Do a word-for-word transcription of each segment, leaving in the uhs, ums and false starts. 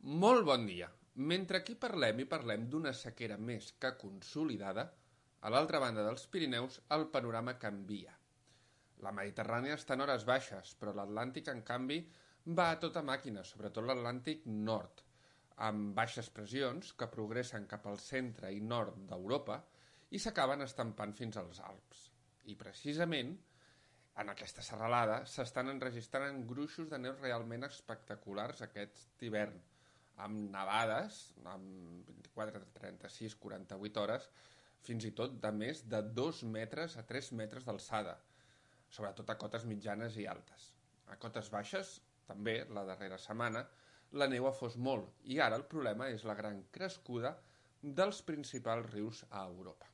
Molt bon dia. Mentre aquí parlem i parlem d'una sequera més que consolidada, a l'altra banda dels Pirineus el panorama canvia. La Mediterrània està en hores baixes, però l'Atlàntic, en canvi, va a tota màquina, sobretot l'Atlàntic nord, amb baixes pressions que progressen cap al centre i nord d'Europa i s'acaben estampant fins als Alps. I precisament, en aquesta serralada s'estan enregistrant gruixos de neu realment espectaculars aquest hivern, amb nevades, amb vint-i-quatre, trenta-sis, quaranta-vuit hores, fins i tot de més de dos metres a tres metres d'alçada, sobretot a cotes mitjanes i altes. A cotes baixes, també, la darrera setmana, la neu ha fos molt, i ara el problema és la gran crescuda dels principals rius a Europa.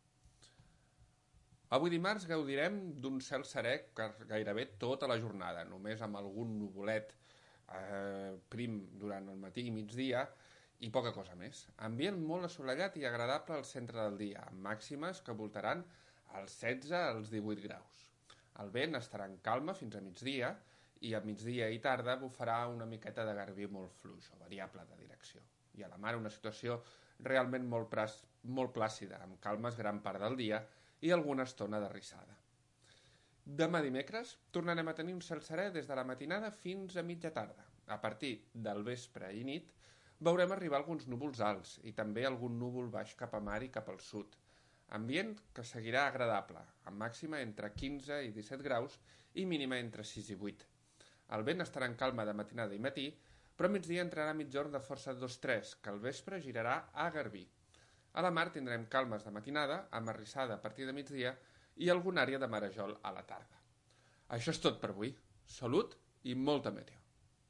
Avui dimarts gaudirem d'un cel serè gairebé tota la jornada, només amb algun nuvolet eh, prim durant el matí i migdia i poca cosa més. Ambient molt assolellat i agradable al centre del dia, amb màximes que voltaran als setze als divuit graus. El vent estarà en calma fins a migdia i a migdia i tarda bufarà una miqueta de garbí molt fluix o variable de direcció. I a la mar una situació realment molt, pras, molt plàcida, amb calmes gran part del dia i alguna estona de rissada. Demà dimecres tornarem a tenir un cel serè des de la matinada fins a mitja tarda. A partir del vespre i nit veurem arribar alguns núvols alts i també algun núvol baix cap a mar i cap al sud. Ambient que seguirà agradable, amb màxima entre quinze i disset graus i mínima entre sis i vuit. El vent estarà en calma de matinada i matí, però a migdia entrarà mitjorn de força dos tres, que al vespre girarà a garbí. A la mar tindrem calmes de matinada, amb arrissada a partir de migdia i alguna àrea de marejol a la tarda. Això és tot per avui. Salut i molta meteo.